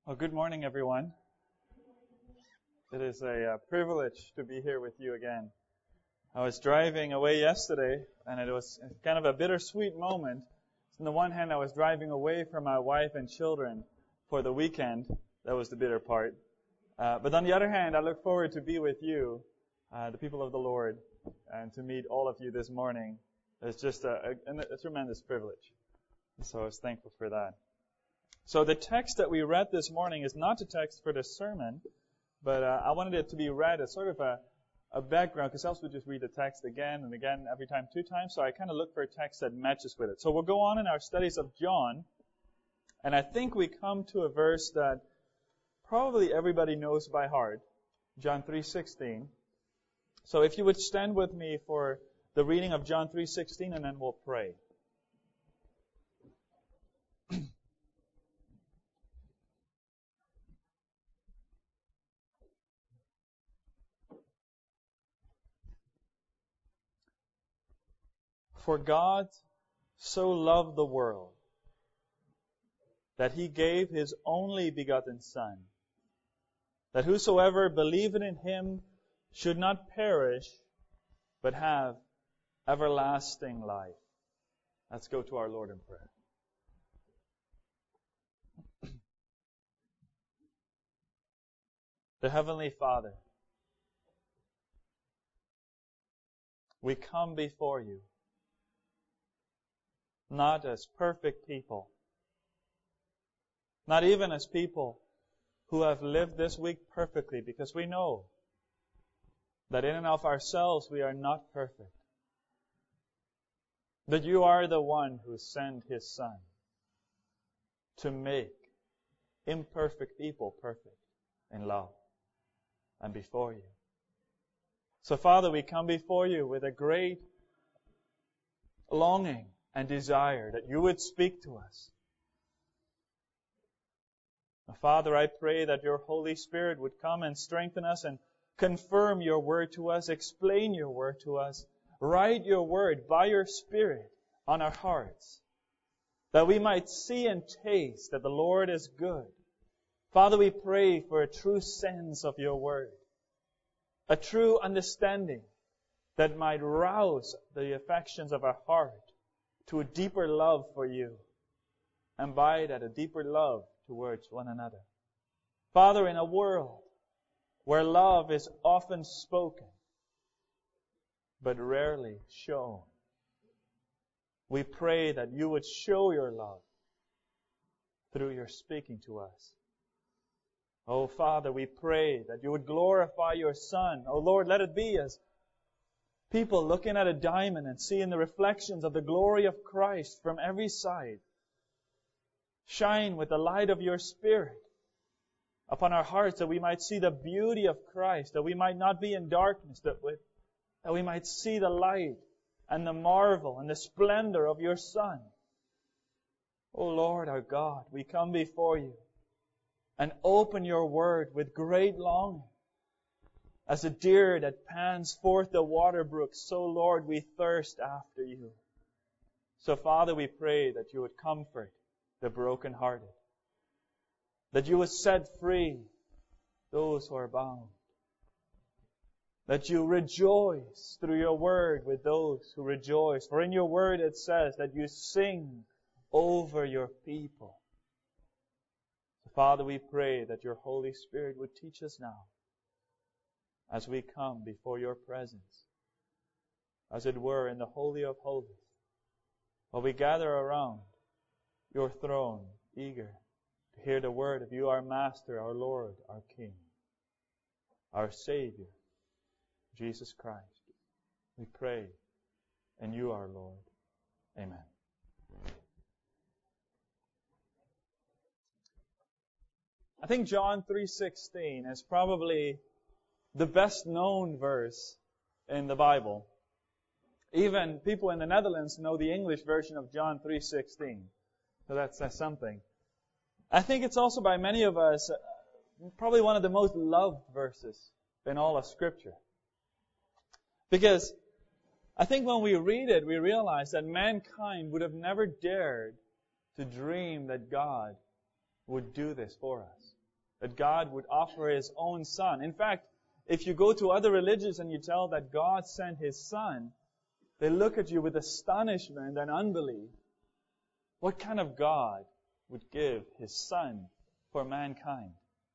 Well, good morning, everyone. It is a privilege to be here with you again. I was driving away yesterday, and it was kind of a bittersweet moment. On the one hand, I was driving away from my wife and children for the weekend. That was the bitter part. But on the other hand, I look forward to be with you, the people of the Lord, and to meet all of you this morning. It's just a tremendous privilege. So I was thankful for that. So the text that we read this morning is not the text for the sermon, but I wanted it to be read as sort of a background, because else we'll just read the text again and again, every time 2 times. So I kind of look for a text that matches with it. So we'll go on in our studies of John, and I think we come to a verse that probably everybody knows by heart, John 3:16. So if you would stand with me for the reading of John 3:16, and then we'll pray. For God so loved the world that He gave His only begotten Son, that whosoever believeth in Him should not perish, but have everlasting life. Let's go to our Lord in prayer. The Heavenly Father, we come before You, not as perfect people, not even as people who have lived this week perfectly, because we know that in and of ourselves we are not perfect. But You are the one who sent His Son to make imperfect people perfect in love and before You. So Father, we come before You with a great longing and desire that You would speak to us. Father, I pray that Your Holy Spirit would come and strengthen us and confirm Your word to us, explain Your word to us, write Your word by Your Spirit on our hearts, that we might see and taste that the Lord is good. Father, we pray for a true sense of Your word, a true understanding that might rouse the affections of our heart to a deeper love for You, and by that a deeper love towards one another. Father, in a world where love is often spoken, but rarely shown, we pray that You would show Your love through Your speaking to us. Oh, Father, we pray that You would glorify Your Son. Oh, Lord, let it be as people looking at a diamond and seeing the reflections of the glory of Christ from every side. Shine with the light of Your Spirit upon our hearts, that we might see the beauty of Christ, that we might not be in darkness, that we might see the light and the marvel and the splendor of Your Son. O Lord our God, we come before You and open Your word with great longing. As a deer that pants forth the water brook, so, Lord, we thirst after You. So, Father, we pray that You would comfort the brokenhearted, that You would set free those who are bound, that You rejoice through Your word with those who rejoice. For in Your word it says that You sing over Your people. So, Father, we pray that Your Holy Spirit would teach us now, as we come before Your presence, as it were in the Holy of Holies, while we gather around Your throne, eager to hear the word of You, our Master, our Lord, our King, our Savior, Jesus Christ. We pray in You, our Lord. Amen. I think John 3:16 is probably the best known verse in the Bible. Even people in the Netherlands know the English version of John 3:16. So that says something. I think it's also by many of us probably one of the most loved verses in all of Scripture. Because I think when we read it, we realize that mankind would have never dared to dream that God would do this for us. that God would offer His own Son. In fact, if you go to other religions and you tell that God sent His Son, they look at you with astonishment and unbelief. What kind of God would give His Son for mankind?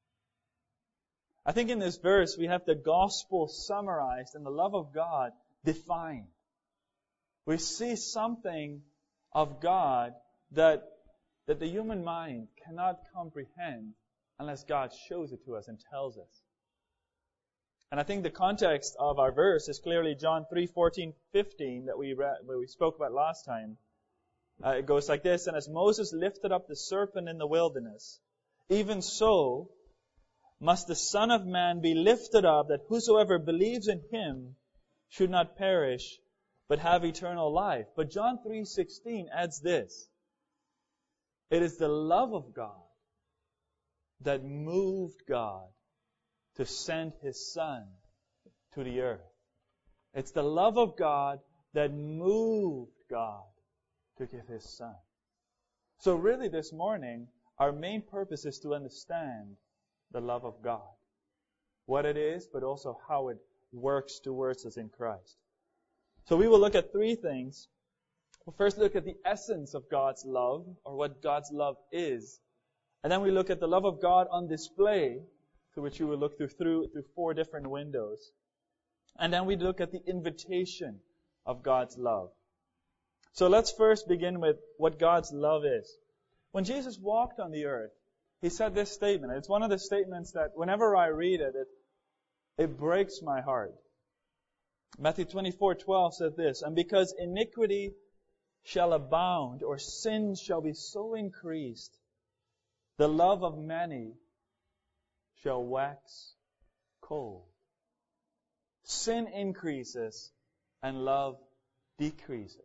I think in this verse we have the gospel summarized and the love of God defined. We see something of God that the human mind cannot comprehend unless God shows it to us and tells us. And I think the context of our verse is clearly John 3:14-15 that we spoke about last time. It goes like this, "And as Moses lifted up the serpent in the wilderness, even so must the Son of Man be lifted up, that whosoever believes in Him should not perish, but have eternal life." But John 3:16 adds this. It is the love of God that moved God to send His Son to the earth. It's the love of God that moved God to give His Son. So really this morning, our main purpose is to understand the love of God. What it is, but also how it works towards us in Christ. So we will look at three things. We'll first look at the essence of God's love, or what God's love is. And then we look at the love of God on display, to which you will look through four different windows. And then we look at the invitation of God's love. So let's first begin with what God's love is. When Jesus walked on the earth, He said this statement. It's one of the statements that whenever I read it, it breaks my heart. Matthew 24:12 says this, "And because iniquity shall abound, or sin shall be so increased, the love of many shall wax cold." Sin increases and love decreases.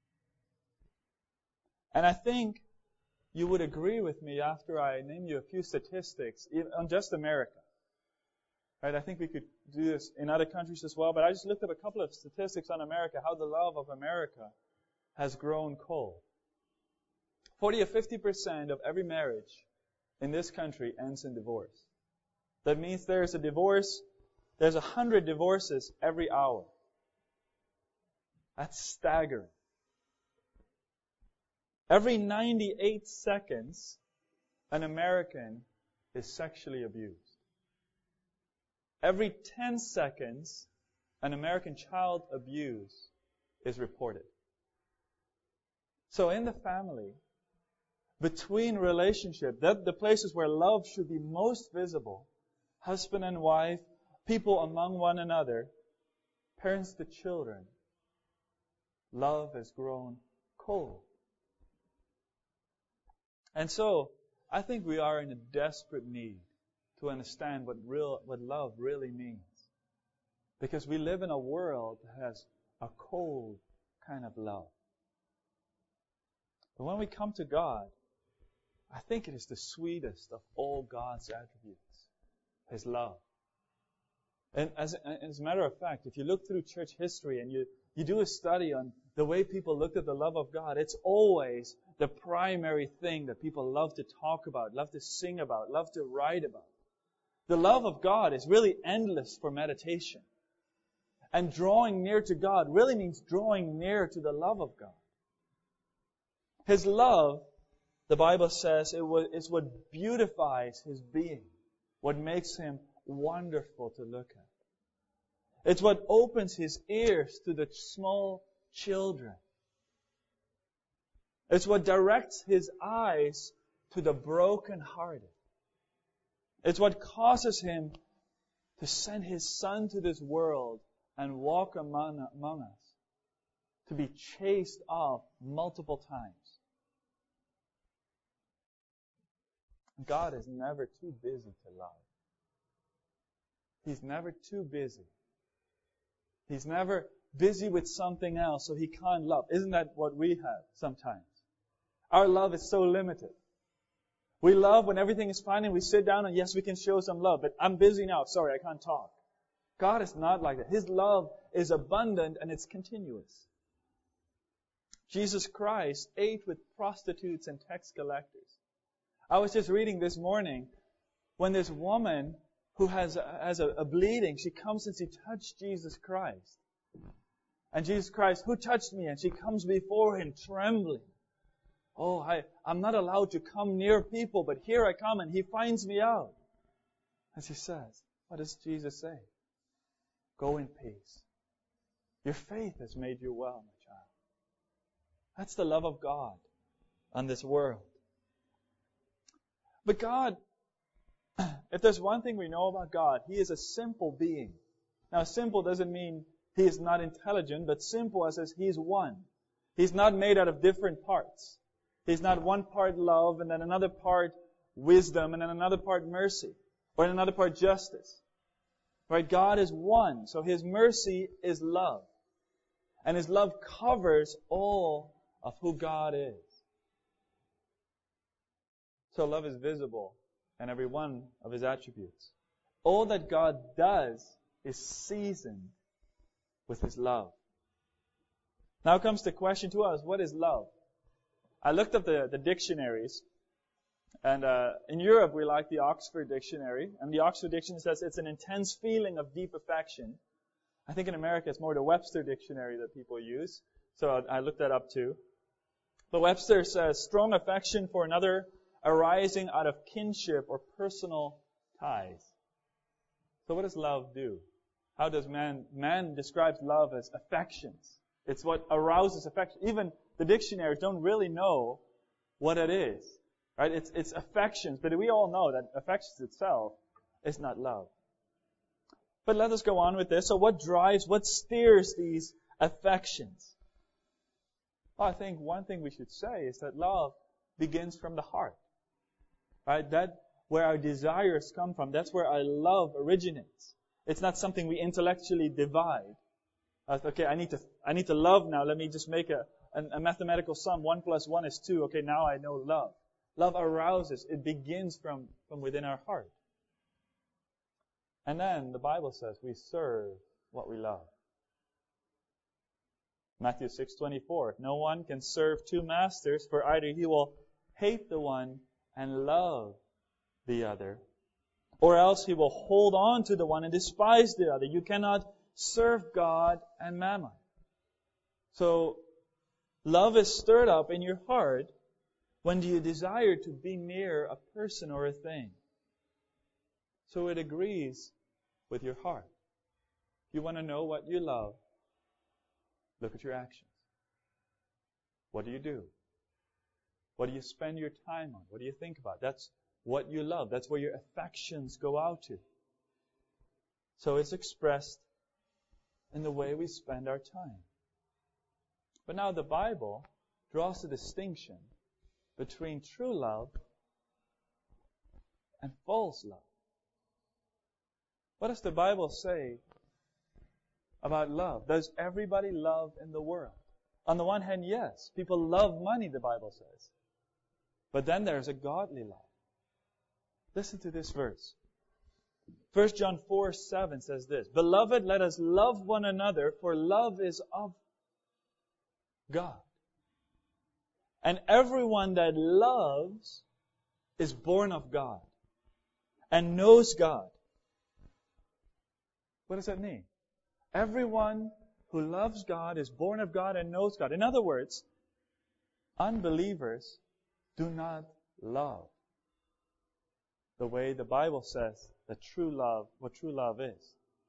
And I think you would agree with me after I name you a few statistics on just America. Right? I think we could do this in other countries as well, but I just looked up a couple of statistics on America, how the love of America has grown cold. 40 or 50% of every marriage in this country ends in divorce. That means there's 100 divorces every hour. That's staggering. Every 98 seconds, an American is sexually abused. Every 10 seconds, an American child abuse is reported. So in the family, between relationship, the places where love should be most visible, husband and wife, people among one another, parents to children, love has grown cold. And so, I think we are in a desperate need to understand what love really means. Because we live in a world that has a cold kind of love. But when we come to God, I think it is the sweetest of all God's attributes, His love. And as a matter of fact, if you look through church history and you do a study on the way people looked at the love of God, it's always the primary thing that people love to talk about, love to sing about, love to write about. The love of God is really endless for meditation. And drawing near to God really means drawing near to the love of God. His love, the Bible says, is what beautifies His being, what makes Him wonderful to look at. It's what opens His ears to the small children. It's what directs His eyes to the brokenhearted. It's what causes Him to send His Son to this world and walk among us, to be chased off multiple times. God is never too busy to love. He's never too busy. He's never busy with something else, so He can't love. Isn't that what we have sometimes? Our love is so limited. We love when everything is fine and we sit down and yes, we can show some love, but I'm busy now. Sorry, I can't talk. God is not like that. His love is abundant and it's continuous. Jesus Christ ate with prostitutes and tax collectors. I was just reading this morning when this woman who has a bleeding, she comes and she touched Jesus Christ. And Jesus Christ, who touched me? And she comes before him trembling. Oh, I'm not allowed to come near people, but here I come, and he finds me out. And she says, what does Jesus say? Go in peace. Your faith has made you well, my child. That's the love of God on this world. But God, if there's one thing we know about God, He is a simple being. Now, simple doesn't mean He is not intelligent, but simple as He is one. He's not made out of different parts. He's not one part love and then another part wisdom and then another part mercy or another part justice. Right? God is one, so His mercy is love. And His love covers all of who God is. So love is visible in every one of His attributes. All that God does is seasoned with His love. Now comes the question to us, what is love? I looked up the dictionaries, and in Europe we like the Oxford Dictionary, and the Oxford Dictionary says it's an intense feeling of deep affection. I think in America it's more the Webster Dictionary that people use, so I looked that up too. But Webster says, strong affection for another arising out of kinship or personal ties. So what does love do? How does man describes love as affections. It's what arouses affection. Even the dictionaries don't really know what it is. Right? It's affections, but we all know that affections itself is not love. But let us go on with this. So what steers these affections? Well, I think one thing we should say is that love begins from the heart. Right? That's where our desires come from. That's where our love originates. It's not something we intellectually divide. Okay, I need to love now. Let me just make a mathematical sum. 1 + 1 is 2. Okay, now I know love. Love arouses. It begins from within our heart. And then the Bible says we serve what we love. Matthew 6:24. No one can serve two masters, for either he will hate the one and love the other, or else he will hold on to the one and despise the other. You cannot serve God and mammon. So, love is stirred up in your heart when you desire to be near a person or a thing. So it agrees with your heart. If you want to know what you love, look at your actions. What do you do? What do you spend your time on? What do you think about? That's what you love. That's where your affections go out to. So it's expressed in the way we spend our time. But now the Bible draws a distinction between true love and false love. What does the Bible say about love? Does everybody love in the world? On the one hand, yes. People love money, the Bible says. But then there's a godly love. Listen to this verse. 1 John 4:7 says this, Beloved, let us love one another, for love is of God. And everyone that loves is born of God and knows God. What does that mean? Everyone who loves God is born of God and knows God. In other words, unbelievers do not love the way the Bible says that what true love is.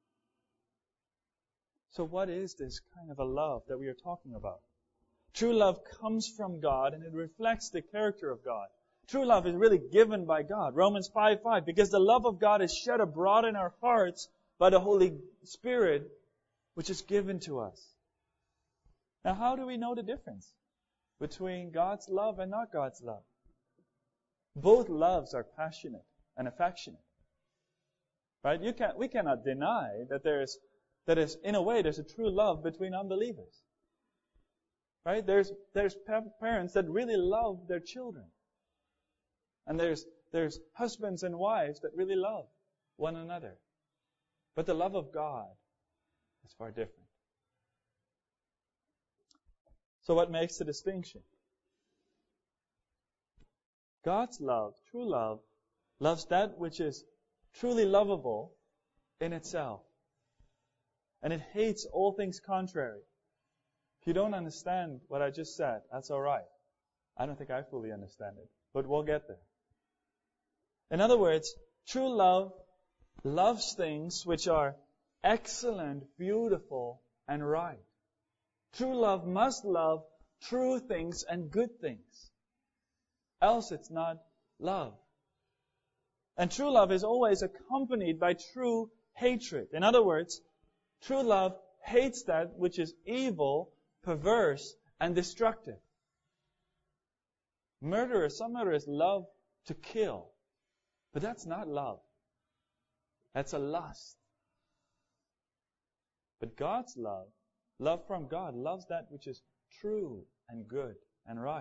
So what is this kind of a love that we are talking about? True love comes from God and it reflects the character of God. True love is really given by God. Romans 5:5, because the love of God is shed abroad in our hearts by the Holy Spirit, which is given to us. Now, how do we know the difference between God's love and not God's love? Both loves are passionate and affectionate. Right? We cannot deny that there's in a way there's a true love between unbelievers. Right? There's parents that really love their children. And there's husbands and wives that really love one another. But the love of God is far different. So what makes the distinction? God's love, true love, loves that which is truly lovable in itself. And it hates all things contrary. If you don't understand what I just said, that's all right. I don't think I fully understand it, but we'll get there. In other words, true love loves things which are excellent, beautiful, and right. True love must love true things and good things. Else it's not love. And true love is always accompanied by true hatred. In other words, true love hates that which is evil, perverse, and destructive. Some murderers love to kill. But that's not love. That's a lust. But God's love from God, loves that which is true and good and right.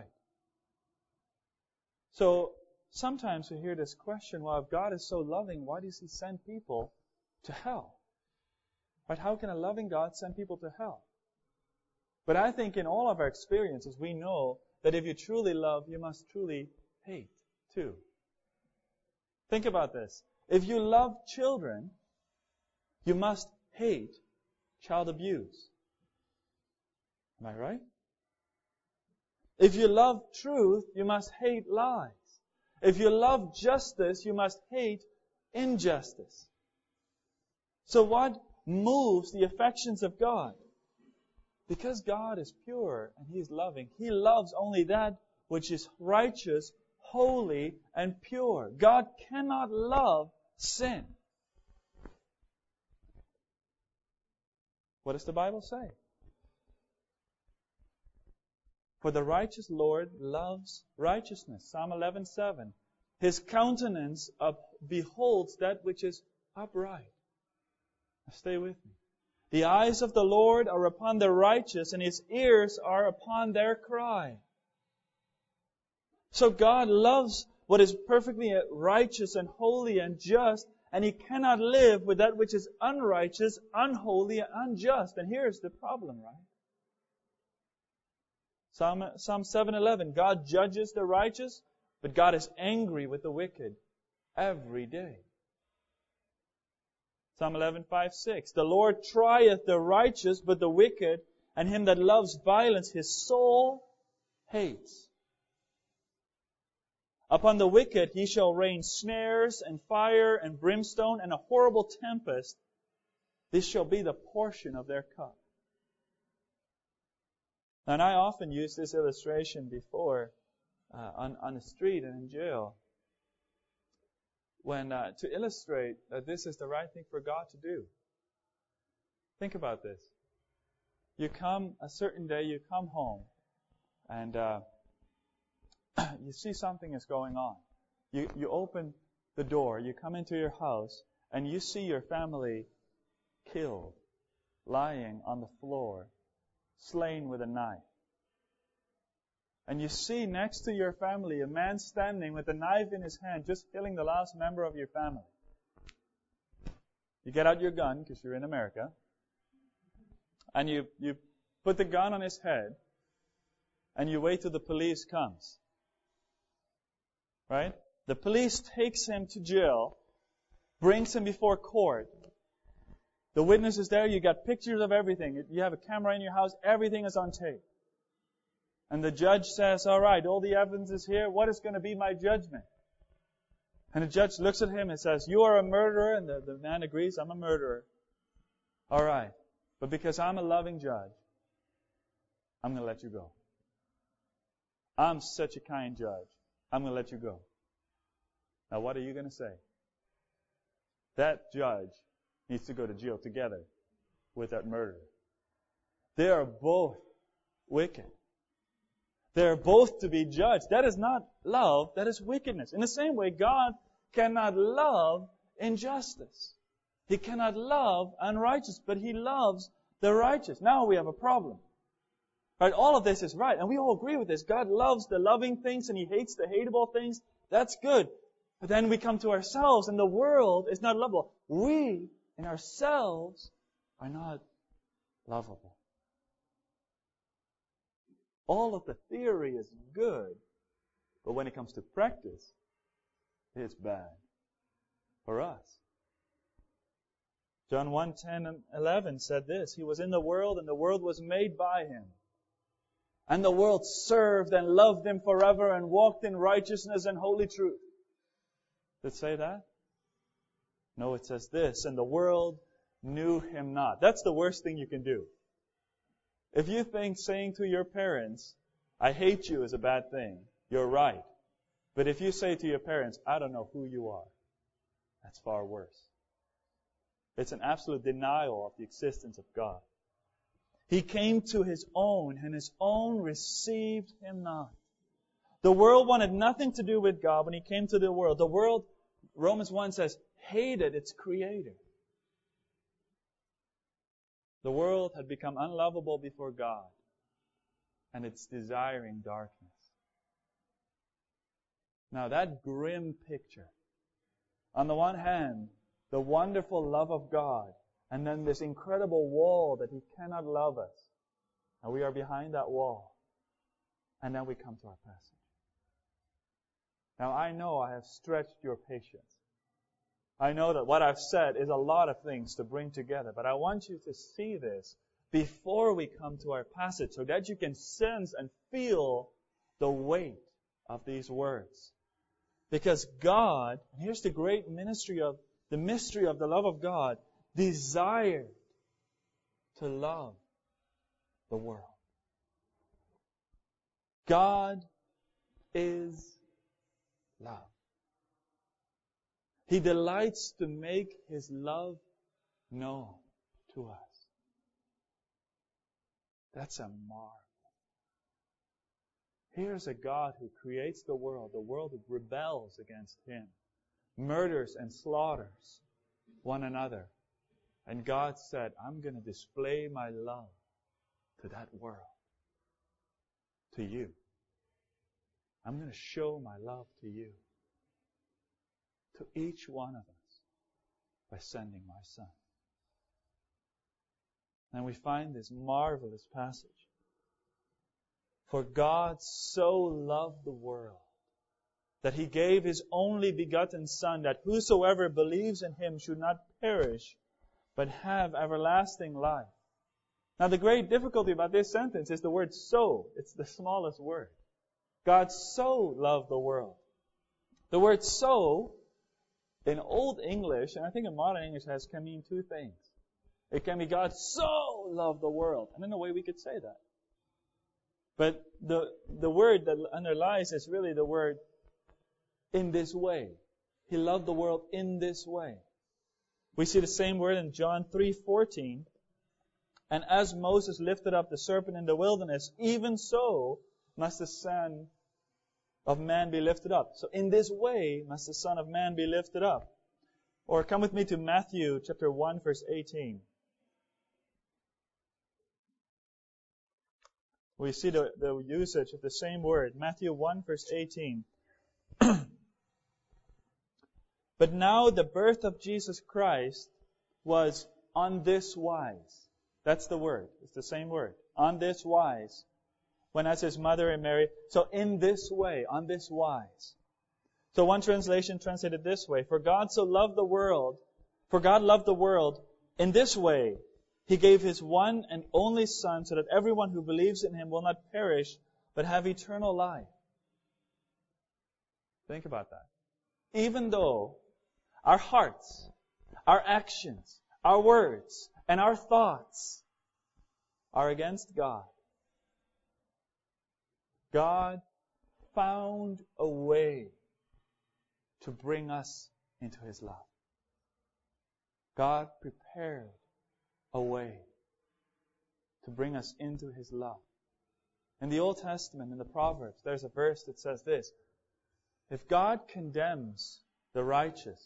So, sometimes we hear this question, well, if God is so loving, why does He send people to hell? Right? How can a loving God send people to hell? But I think in all of our experiences, we know that if you truly love, you must truly hate too. Think about this. If you love children, you must hate child abuse. Am I right? If you love truth, you must hate lies. If you love justice, you must hate injustice. So what moves the affections of God? Because God is pure and He is loving, He loves only that which is righteous, holy, and pure. God cannot love sin. What does the Bible say? For the righteous Lord loves righteousness. Psalm 11:7. His countenance beholds that which is upright. Now stay with me. The eyes of the Lord are upon the righteous, and His ears are upon their cry. So God loves what is perfectly righteous and holy and just, and He cannot live with that which is unrighteous, unholy, and unjust. And here's the problem, right? Psalm 7:11, God judges the righteous, but God is angry with the wicked every day. Psalm 11:5-6, the Lord trieth the righteous, but the wicked and him that loves violence His soul hates. Upon the wicked He shall rain snares and fire and brimstone and a horrible tempest. This shall be the portion of their cup. And I often use this illustration before on the street and in jail when to illustrate that this is the right thing for God to do. Think about this. A certain day you come home and you see something is going on. You open the door, you come into your house, and you see your family killed, lying on the floor, slain with a knife. And you see next to your family a man standing with a knife in his hand, just killing the last member of your family. You get out your gun, because you're in America, and you put the gun on his head, and you wait till the police comes. Right? The police takes him to jail, brings him before court. The witness is there, you got pictures of everything. You have a camera in your house, everything is on tape. And the judge says, all right, all the evidence is here, what is going to be my judgment? And the judge looks at him and says, you are a murderer, and the man agrees, I'm a murderer. All right, but because I'm a loving judge, I'm going to let you go. I'm such a kind judge, I'm going to let you go. Now what are you going to say? That judge needs to go to jail together with that murderer. They are both wicked. They are both to be judged. That is not love, that is wickedness. In the same way, God cannot love injustice. He cannot love unrighteous, but He loves the righteous. Now we have a problem. Right? All of this is right, and we all agree with this. God loves the loving things and He hates the hateable things. That's good. But then we come to ourselves, and the world is not lovable. We, in ourselves, are not lovable. All of the theory is good, but when it comes to practice, it's bad. for us. John 1:10 and 11 said this, He was in the world, and the world was made by Him. And the world served and loved Him forever and walked in righteousness and holy truth. Did it say that? No, it says this, and the world knew Him not. That's the worst thing you can do. If you think saying to your parents, I hate you is a bad thing, you're right. But if you say to your parents, I don't know who you are, that's far worse. It's an absolute denial of the existence of God. He came to His own, and His own received Him not. The world wanted nothing to do with God when He came to the world. The world, Romans 1 says, hated its Creator. The world had become unlovable before God, and it's desiring darkness. Now that grim picture, on the one hand, the wonderful love of God, and then this incredible wall that He cannot love us, and we are behind that wall, and then we come to our passage. Now I know I have stretched your patience. I know that what I've said is a lot of things to bring together, but I want you to see this before we come to our passage so that you can sense and feel the weight of these words. Because God, and here's the great mystery of the love of God, desired to love the world. God is love. He delights to make His love known to us. That's a marvel. Here's a God who creates the world who rebels against Him, murders and slaughters one another. And God said, I'm going to display my love to that world, to you. I'm going to show my love to you, to each one of us, by sending my Son. And we find this marvelous passage. For God so loved the world that He gave His only begotten Son, that whosoever believes in Him should not perish, but have everlasting life. Now the great difficulty about this sentence is the word so. It's the smallest word. God so loved the world. The word so, in Old English, and I think in modern English, can mean two things. It can be God so loved the world. And in a way we could say that. But the word that underlies is really the word in this way. He loved the world in this way. We see the same word in John 3:14. And as Moses lifted up the serpent in the wilderness, even so must the Son of Man be lifted up. So in this way must the Son of Man be lifted up. Or come with me to Matthew chapter 1, verse 18. We see the usage of the same word. Matthew 1, verse 18. But now the birth of Jesus Christ was on this wise. That's the word. It's the same word. On this wise. When as His mother and Mary. So in this way. On this wise. So one translation translated this way. For God loved the world in this way. He gave His one and only Son so that everyone who believes in Him will not perish, but have eternal life. Think about that. Even though our hearts, our actions, our words, and our thoughts are against God, God found a way to bring us into His love. God prepared a way to bring us into His love. In the Old Testament, in the Proverbs, there's a verse that says this: if God condemns the righteous,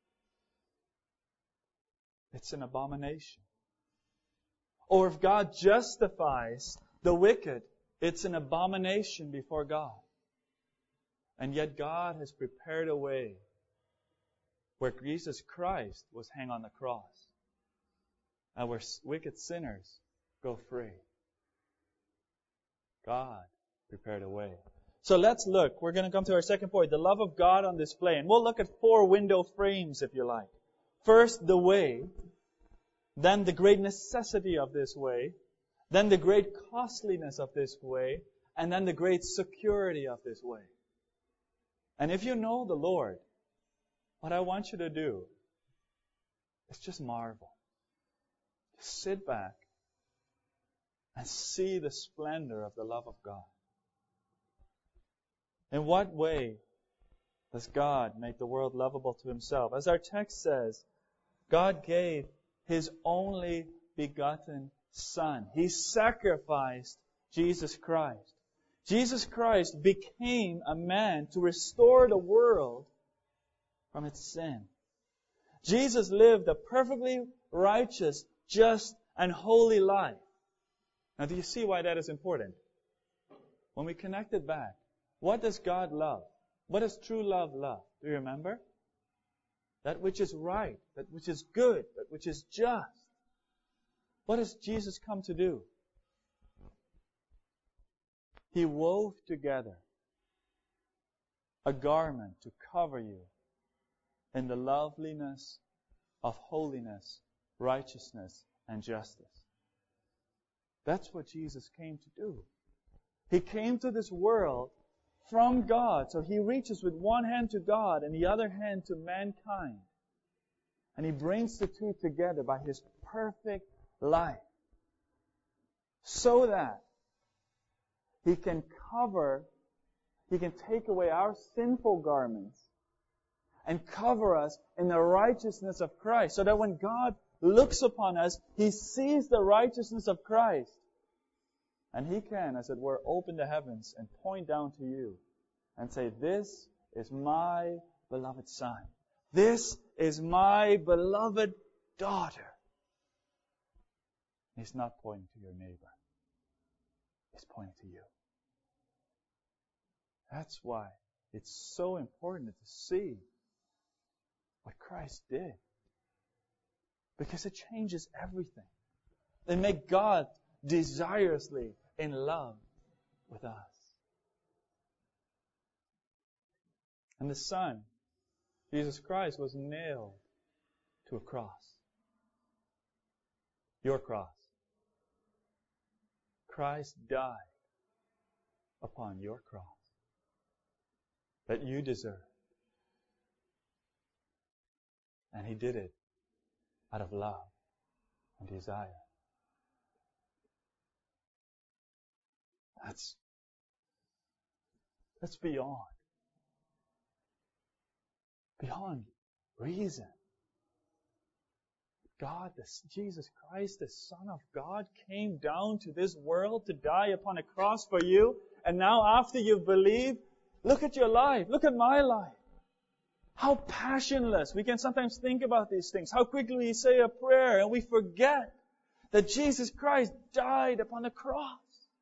it's an abomination. Or if God justifies the wicked, it's an abomination before God. And yet God has prepared a way where Jesus Christ was hanged on the cross, and where wicked sinners go free. God prepared a way. So let's look. We're going to come to our second point, the love of God on display. And we'll look at 4 window frames, if you like. First, the way. Then the great necessity of this way. Then the great costliness of this way. And then the great security of this way. And if you know the Lord, what I want you to do is just marvel. Just sit back and see the splendor of the love of God. In what way does God make the world lovable to Himself? As our text says, God gave His only begotten Son. He sacrificed Jesus Christ. Jesus Christ became a man to restore the world from its sin. Jesus lived a perfectly righteous, just, and holy life. Now, do you see why that is important? When we connect it back, what does God love? What does true love love? Do you remember? That which is right, that which is good, that which is just. What does Jesus come to do? He wove together a garment to cover you in the loveliness of holiness, righteousness, and justice. That's what Jesus came to do. He came to this world from God. So He reaches with one hand to God and the other hand to mankind. And He brings the two together by His perfect life. So that He can take away our sinful garments and cover us in the righteousness of Christ. So that when God looks upon us, He sees the righteousness of Christ. And He can, as it were, open the heavens and point down to you and say, this is my beloved Son. This is my beloved daughter. He's not pointing to your neighbor. He's pointing to you. That's why it's so important to see what Christ did. Because it changes everything. It makes God desirously in love with us. And the Son, Jesus Christ, was nailed to a cross. Your cross. Christ died upon your cross that you deserve. And He did it out of love and desire. That's beyond reason. God, Jesus Christ, the Son of God, came down to this world to die upon a cross for you. And now after you've believed, look at your life. Look at my life. How passionless. We can sometimes think about these things. How quickly we say a prayer and we forget that Jesus Christ died upon the cross.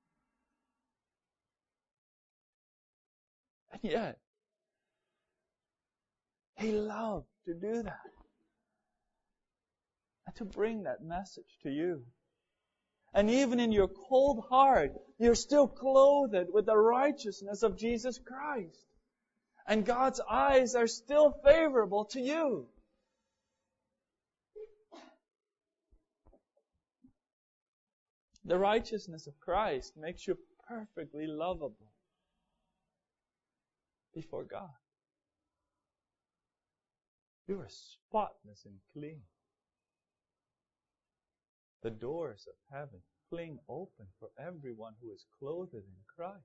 And yet, He loved to do that. And to bring that message to you. And even in your cold heart, you're still clothed with the righteousness of Jesus Christ. And God's eyes are still favorable to you. The righteousness of Christ makes you perfectly lovable before God. You are spotless and clean. The doors of heaven fling open for everyone who is clothed in Christ.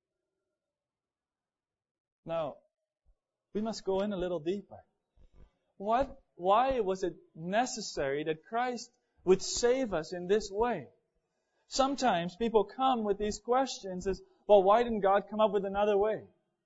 Now, we must go in a little deeper. Why was it necessary that Christ would save us in this way? Sometimes people come with these questions as, well, why didn't God come up with another way?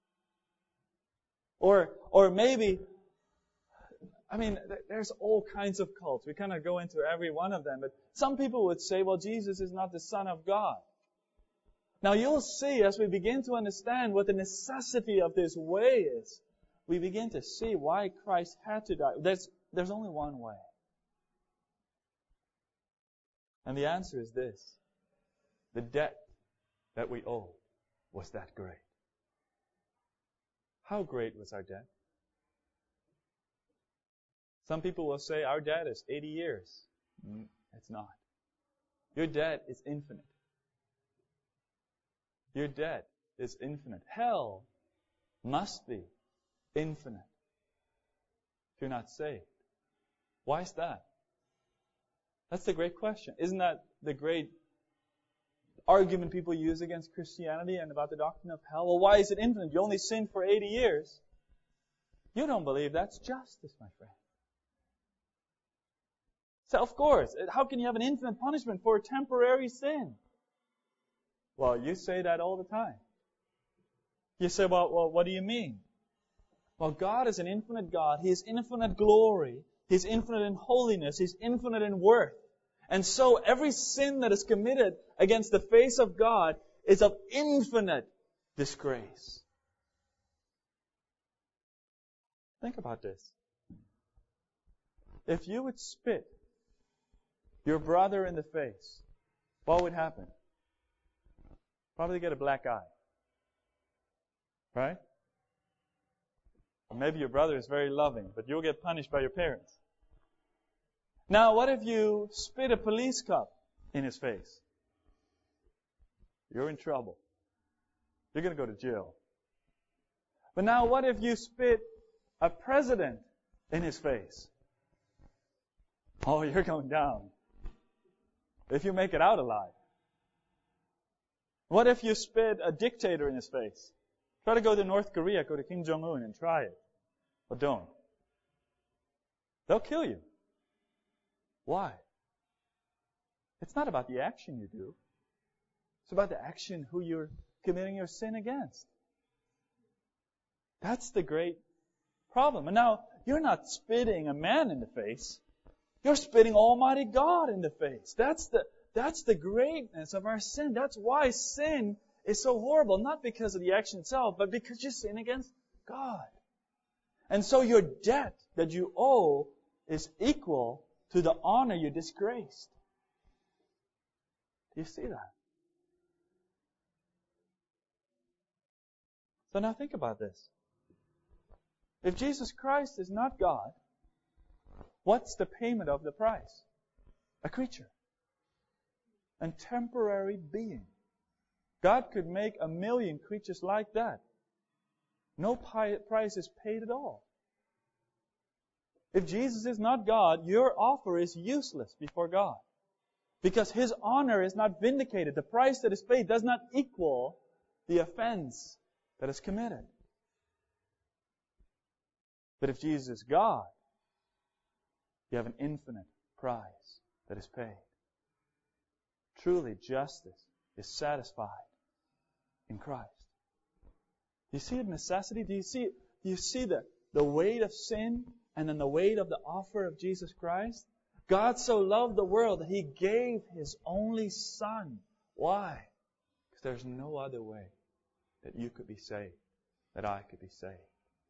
Or maybe, there's all kinds of cults. We cannot go into every one of them. But some people would say, well, Jesus is not the Son of God. Now you'll see as we begin to understand what the necessity of this way is, we begin to see why Christ had to die. There's only one way. And the answer is this. The debt that we owe was that great. How great was our debt? Some people will say our debt is 80 years. It's not. Your debt is infinite. Your debt is infinite. Hell must be infinite if you're not saved. Why is that? That's the great question. Isn't that the great argument people use against Christianity and about the doctrine of hell? Well, why is it infinite? You only sinned for 80 years. You don't believe that's justice, my friend. So, of course, how can you have an infinite punishment for a temporary sin? Well, you say that all the time. You say, well, what do you mean? Well, God is an infinite God. He is infinite glory. He's infinite in holiness. He's infinite in worth. And so every sin that is committed against the face of God is of infinite disgrace. Think about this. If you would spit your brother in the face, what would happen? Probably get a black eye. Right? Or maybe your brother is very loving, but you'll get punished by your parents. Now, what if you spit a police cup in his face? You're in trouble. You're going to go to jail. But now, what if you spit a president in his face? Oh, you're going down. If you make it out alive. What if you spit a dictator in his face? Try to go to North Korea, go to Kim Jong-un and try it. But don't. They'll kill you. Why? It's not about the action you do. It's about the action who you're committing your sin against. That's the great problem. And now, you're not spitting a man in the face. You're spitting Almighty God in the face. That's the greatness of our sin. That's why sin is so horrible. Not because of the action itself, but because you sin against God. And so your debt that you owe is equal to the honor you disgraced. Do you see that? So now think about this. If Jesus Christ is not God, what's the payment of the price? A creature. A temporary being. God could make 1 million creatures like that. No price is paid at all. If Jesus is not God, your offer is useless before God. Because His honor is not vindicated. The price that is paid does not equal the offense that is committed. But if Jesus is God, you have an infinite price that is paid. Truly, justice is satisfied in Christ. Do you see the necessity? Do you see the weight of sin and then the weight of the offer of Jesus Christ? God so loved the world that He gave His only Son. Why? Because there's no other way that you could be saved, that I could be saved.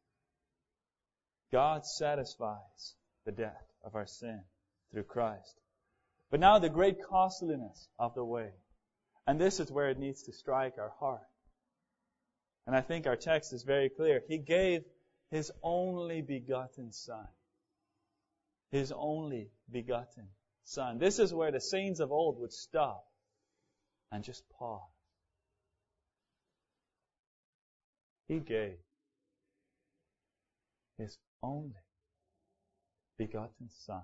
God satisfies the debt of our sin through Christ. But now the great costliness of the way. And this is where it needs to strike our heart. And I think our text is very clear. He gave His only begotten Son. His only begotten Son. This is where the saints of old would stop and just pause. He gave His only begotten Son.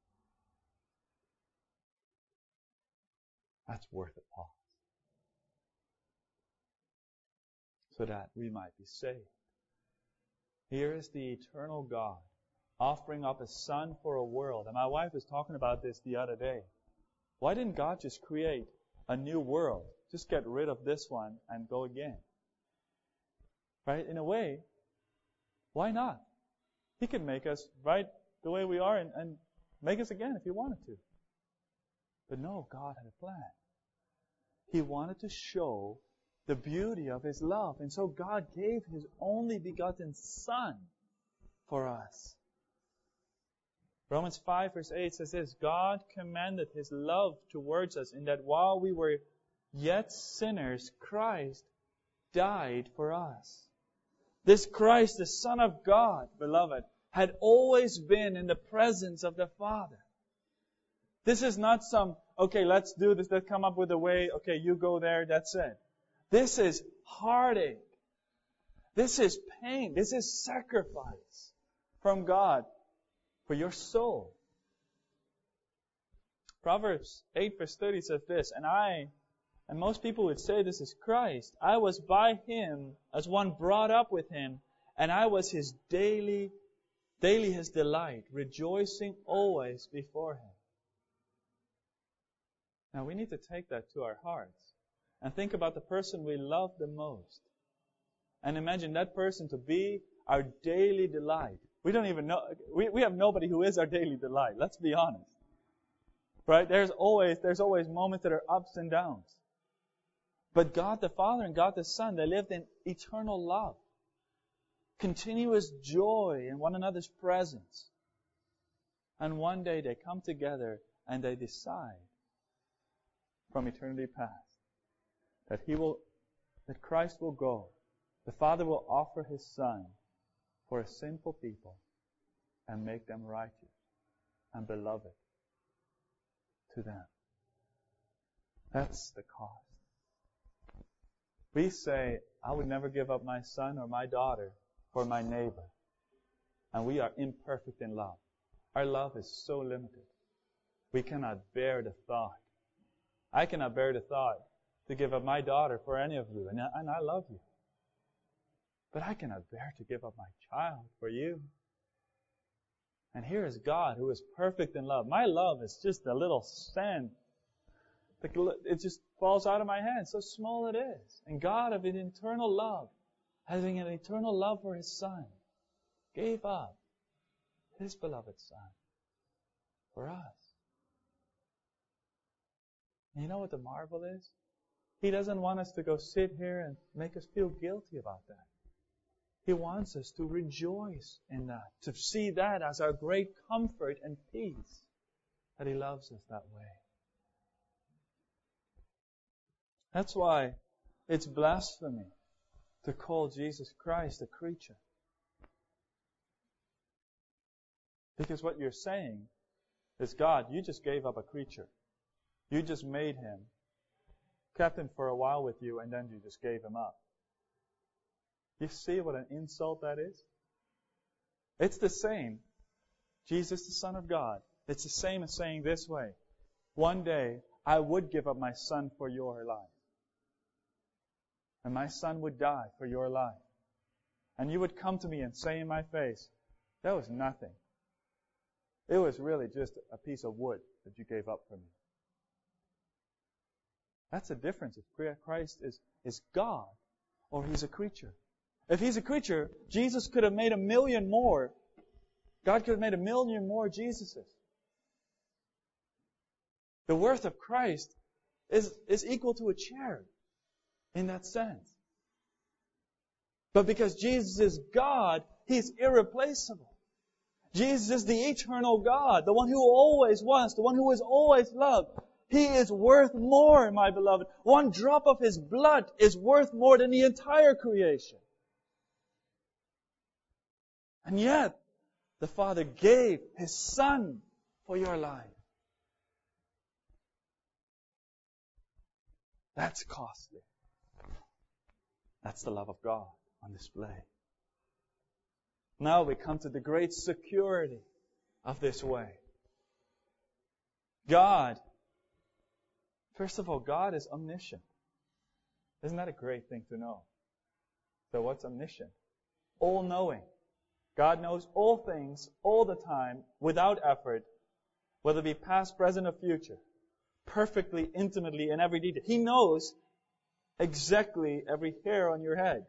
That's worth a pause. So that we might be saved. Here is the eternal God offering up a Son for a world. And my wife was talking about this the other day. Why didn't God just create a new world? Just get rid of this one and go again. Right? In a way, why not? He could make us right the way we are and make us again if He wanted to. But no, God had a plan. He wanted to show the beauty of His love. And so God gave His only begotten Son for us. Romans 5 verse 8 says this, God commended His love towards us in that while we were yet sinners, Christ died for us. This Christ, the Son of God, beloved, had always been in the presence of the Father. This is not some, okay, let's do this, let's come up with a way, okay, you go there, that's it. This is heartache. This is pain. This is sacrifice from God for your soul. Proverbs 8 verse 30 says this, and most people would say this is Christ. I was by Him as one brought up with Him, and I was His daily His delight, rejoicing always before Him. Now we need to take that to our hearts and think about the person we love the most. And imagine that person to be our daily delight. We don't even know, we have nobody who is our daily delight. Let's be honest. Right? There's always moments that are ups and downs. But God the Father and God the Son, they lived in eternal love. Continuous joy in one another's presence. And one day they come together and they decide from eternity past that Christ will go. The Father will offer His Son for a sinful people and make them righteous and beloved to them. That's the cost. We say, I would never give up my son or my daughter for my neighbor. And we are imperfect in love. Our love is so limited. We cannot bear the thought. I cannot bear the thought to give up my daughter for any of you. And I love you. But I cannot bear to give up my child for you. And here is God who is perfect in love. My love is just a little sand. It just falls out of my hand. So small it is. And God of an eternal love, having an eternal love for His Son, gave up His beloved Son for us. And you know what the marvel is? He doesn't want us to go sit here and make us feel guilty about that. He wants us to rejoice in that, to see that as our great comfort and peace, that He loves us that way. That's why it's blasphemy to call Jesus Christ a creature. Because what you're saying is, God, you just gave up a creature. You just made Him, kept Him for a while with you, and then you just gave Him up. You see what an insult that is? It's the same. Jesus, the Son of God. It's the same as saying this way. One day, I would give up my son for your life. And my son would die for your life. And you would come to me and say in my face, that was nothing. It was really just a piece of wood that you gave up for me. That's the difference if Christ is God or He's a creature. If He's a creature, Jesus could have made 1 million more. God could have made 1 million more Jesuses. The worth of Christ is equal to a cherry in that sense. But because Jesus is God, He's irreplaceable. Jesus is the eternal God, the one who always was, the one who was always loved. He is worth more, my beloved. One drop of His blood is worth more than the entire creation. And yet, the Father gave His Son for your life. That's costly. That's the love of God on display. Now we come to the great security of this way. God, first of all, God is omniscient. Isn't that a great thing to know? So what's omniscient? All-knowing. God knows all things, all the time, without effort, whether it be past, present, or future. Perfectly, intimately, in every detail. He knows exactly every hair on your head.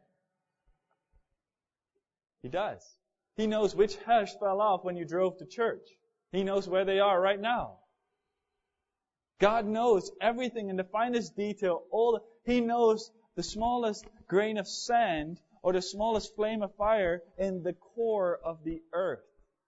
He does. He knows which hairs fell off when you drove to church. He knows where they are right now. God knows everything in the finest detail. He knows the smallest grain of sand or the smallest flame of fire in the core of the earth.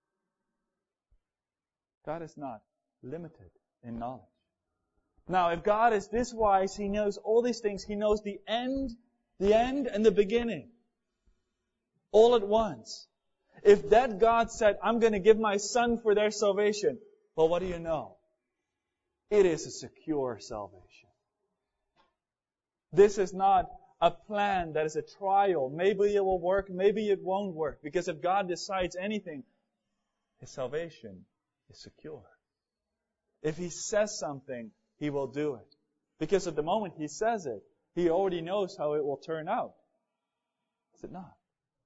God is not limited in knowledge. Now, if God is this wise, He knows all these things. He knows the end and the beginning. all at once. If that God said, I'm going to give my Son for their salvation, well, what do you know? It is a secure salvation. This is not a plan that is a trial. Maybe it will work, maybe it won't work. Because if God decides anything, His salvation is secure. If He says something, He will do it. Because at the moment He says it, He already knows how it will turn out. Is it not?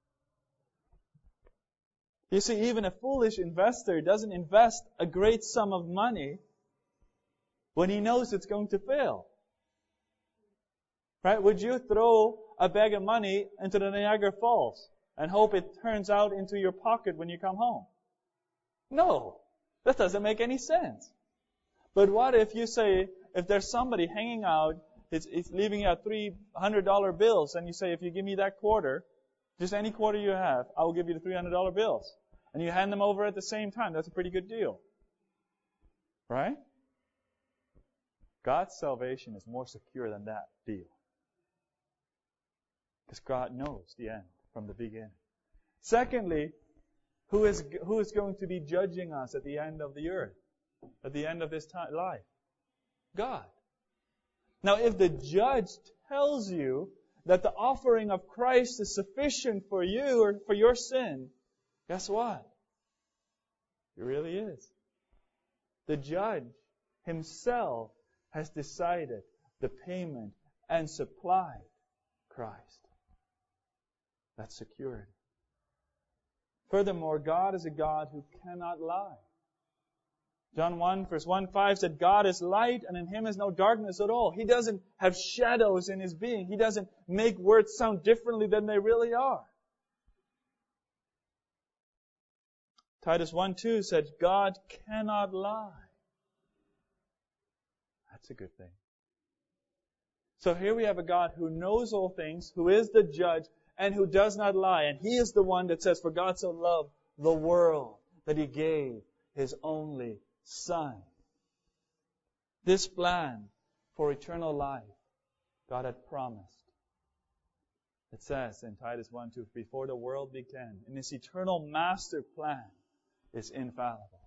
You see, even a foolish investor doesn't invest a great sum of money when he knows it's going to fail. Right? Would you throw a bag of money into the Niagara Falls and hope it turns out into your pocket when you come home? No. That doesn't make any sense. But what if you say, if there's somebody hanging out, it's leaving out $300 bills, and you say, if you give me that quarter, just any quarter you have, I will give you the $300 bills. And you hand them over at the same time. That's a pretty good deal. Right? God's salvation is more secure than that deal. Because God knows the end from the beginning. Secondly, who is going to be judging us at the end of the earth? At the end of this life? God. Now, if the judge tells you that the offering of Christ is sufficient for you or for your sin, guess what? It really is. The judge himself has decided the payment and supplied Christ. That's security. Furthermore, God is a God who cannot lie. John 1, verse 1-5 said, God is light, and in Him is no darkness at all. He doesn't have shadows in His being. He doesn't make words sound differently than they really are. Titus 1:2 said, God cannot lie. That's a good thing. So here we have a God who knows all things, who is the judge, and who does not lie. And He is the one that says, for God so loved the world that He gave His only Son. This plan for eternal life, God had promised. It says in Titus 1:2, before the world began, in His eternal master plan is infallible.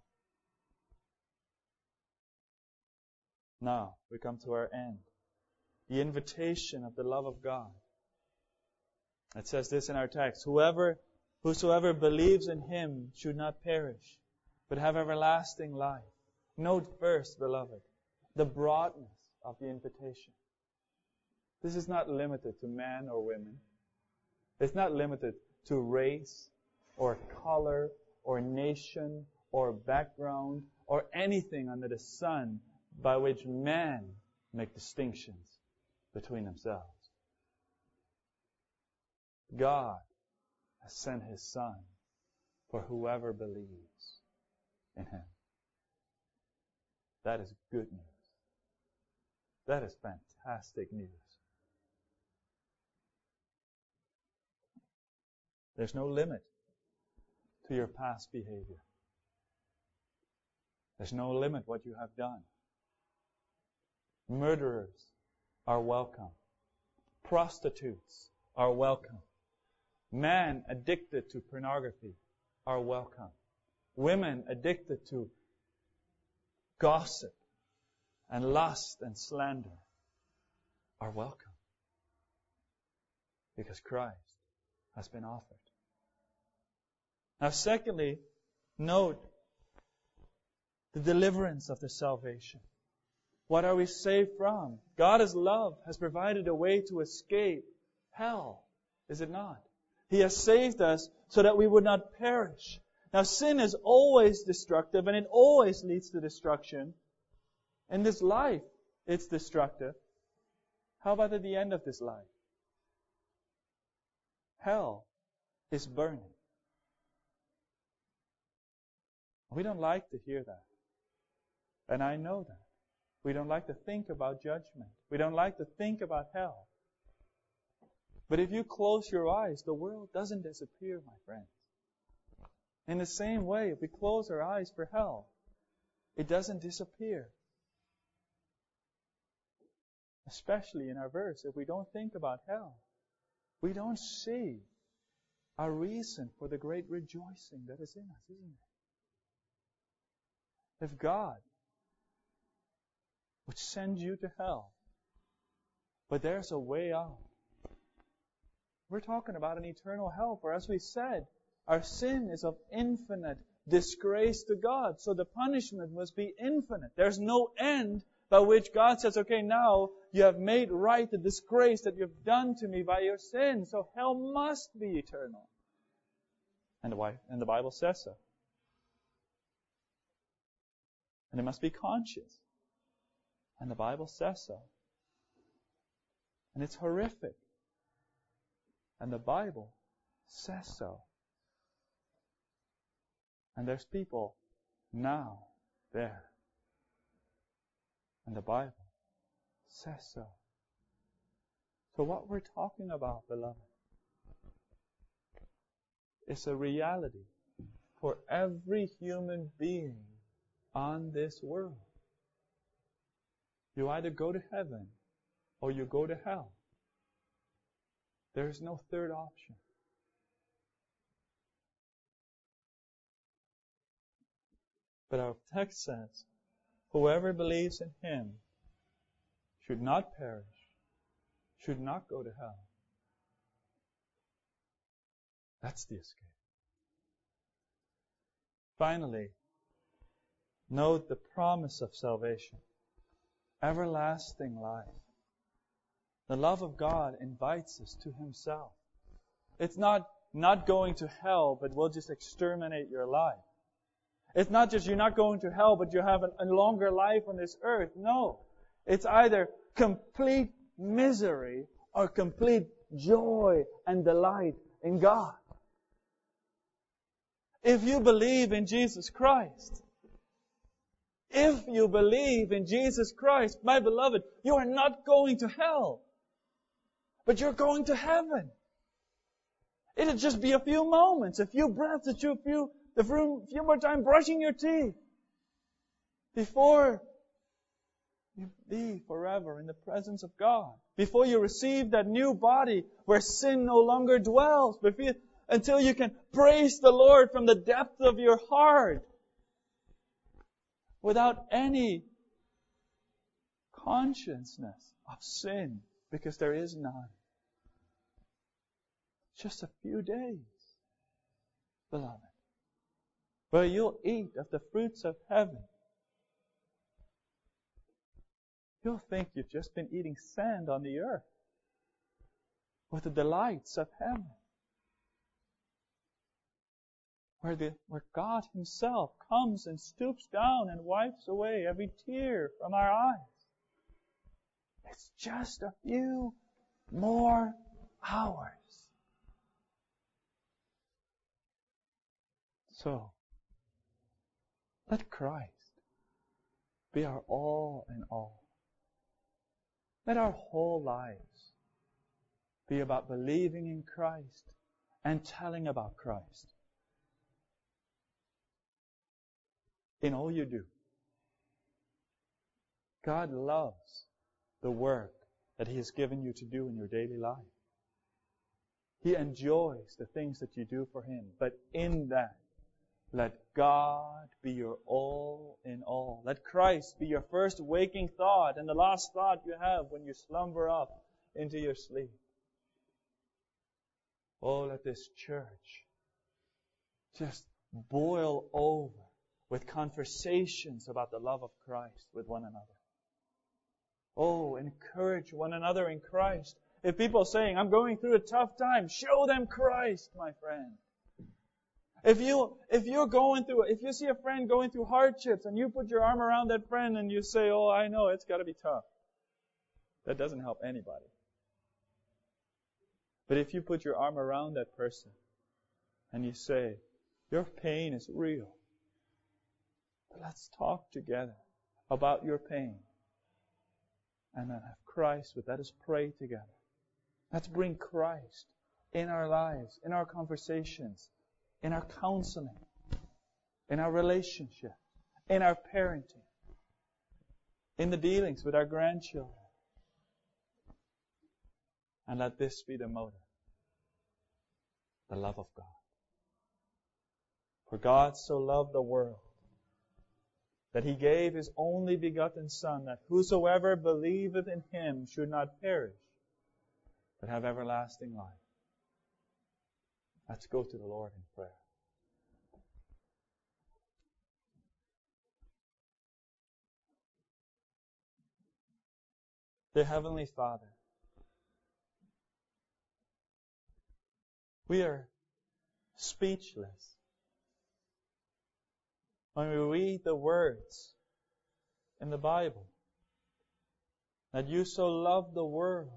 Now, we come to our end. The invitation of the love of God. It says this in our text, whosoever believes in Him should not perish, but have everlasting life. Note first, beloved, the broadness of the invitation. This is not limited to man or women. It's not limited to race or color or nation or background or anything under the sun by which men make distinctions between themselves. God has sent His Son for whoever believes in Him. That is good news. That is fantastic news. There's no limit to your past behavior. There's no limit what you have done. Murderers are welcome. Prostitutes are welcome. Men addicted to pornography are welcome. Women addicted to gossip and lust and slander are welcome. Because Christ has been offered. Now, secondly, note the deliverance of the salvation. What are we saved from? God as love has provided a way to escape hell, is it not? He has saved us so that we would not perish. Now, sin is always destructive and it always leads to destruction. In this life, it's destructive. How about at the end of this life? Hell is burning. We don't like to hear that. And I know that. We don't like to think about judgment. We don't like to think about hell. But if you close your eyes, the world doesn't disappear, my friends. In the same way, if we close our eyes for hell, it doesn't disappear. Especially in our verse, if we don't think about hell, we don't see a reason for the great rejoicing that is in us, isn't it? If God would send you to hell, but there's a way out. We're talking about an eternal hell, for as we said, our sin is of infinite disgrace to God, so the punishment must be infinite. There's no end by which God says, okay, now you have made right the disgrace that you've done to me by your sin, so hell must be eternal. And the Bible says so. And it must be conscious. And the Bible says so. And it's horrific. And the Bible says so. And there's people now there. And the Bible says so. So what we're talking about, beloved, is a reality for every human being on this world. You either go to heaven or you go to hell. There is no third option. But our text says, whoever believes in Him should not perish, should not go to hell. That's the escape. Finally, note the promise of salvation. Everlasting life. The love of God invites us to Himself. It's not going to hell, but we'll just exterminate your life. It's not just you're not going to hell, but you have a longer life on this earth. No. It's either complete misery or complete joy and delight in God. If you believe in Jesus Christ, my beloved, you are not going to hell, but you're going to heaven. It'll just be a few moments, a few breaths, a few more time brushing your teeth before you be forever in the presence of God. Before you receive that new body where sin no longer dwells, until you can praise the Lord from the depth of your heart without any consciousness of sin, because there is none. Just a few days, beloved, where you'll eat of the fruits of heaven. You'll think you've just been eating sand on the earth with the delights of heaven, where God Himself comes and stoops down and wipes away every tear from our eyes. It's just a few more hours. So, let Christ be our all in all. Let our whole lives be about believing in Christ and telling about Christ in all you do. God loves the work that He has given you to do in your daily life. He enjoys the things that you do for Him. But in that, let God be your all in all. Let Christ be your first waking thought and the last thought you have when you slumber off into your sleep. Oh, let this church just boil over with conversations about the love of Christ with one another. Oh, encourage one another in Christ. If people are saying, I'm going through a tough time, show them Christ, my friend. If you see a friend going through hardships and you put your arm around that friend and you say, oh, I know, it's got to be tough. That doesn't help anybody. But if you put your arm around that person and you say, your pain is real, but let's talk together about your pain. And then have Christ with. Let us pray together. Let's bring Christ in our lives, in our conversations, in our counseling, in our relationship, in our parenting, in the dealings with our grandchildren. And let this be the motive. the love of God. For God so loved the world that He gave His only begotten Son, that whosoever believeth in Him should not perish, but have everlasting life. Let's go to the Lord in prayer. Dear Heavenly Father, we are speechless when we read the words in the Bible that you so loved the world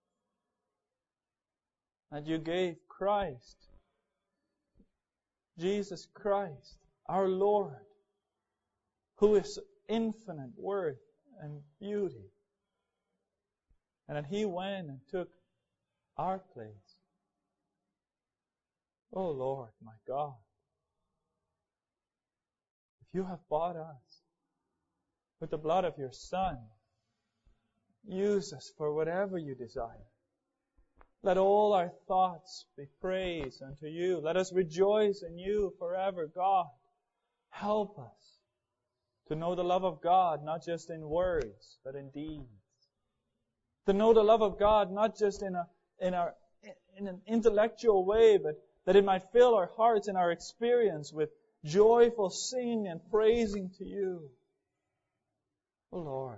that you gave Christ, Jesus Christ, our Lord, who is infinite worth and beauty, and that He went and took our place. Oh Lord, my God, if you have bought us with the blood of your Son, use us for whatever you desire. Let all our thoughts be praise unto you. Let us rejoice in you forever, God. Help us to know the love of God, not just in words, but in deeds. To know the love of God, not just in an intellectual way, but that it might fill our hearts and our experience with joyful singing and praising to you. Oh Lord,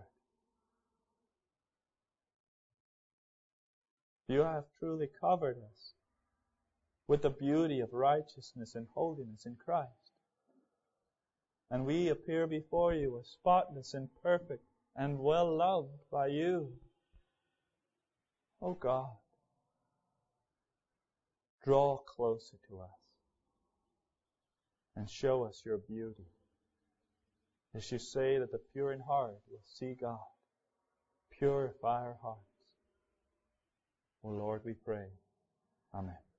you have truly covered us with the beauty of righteousness and holiness in Christ. And we appear before you as spotless and perfect and well loved by you. Oh God, draw closer to us and show us your beauty. As you say that the pure in heart will see God. Purify our hearts. O Lord, we pray. Amen.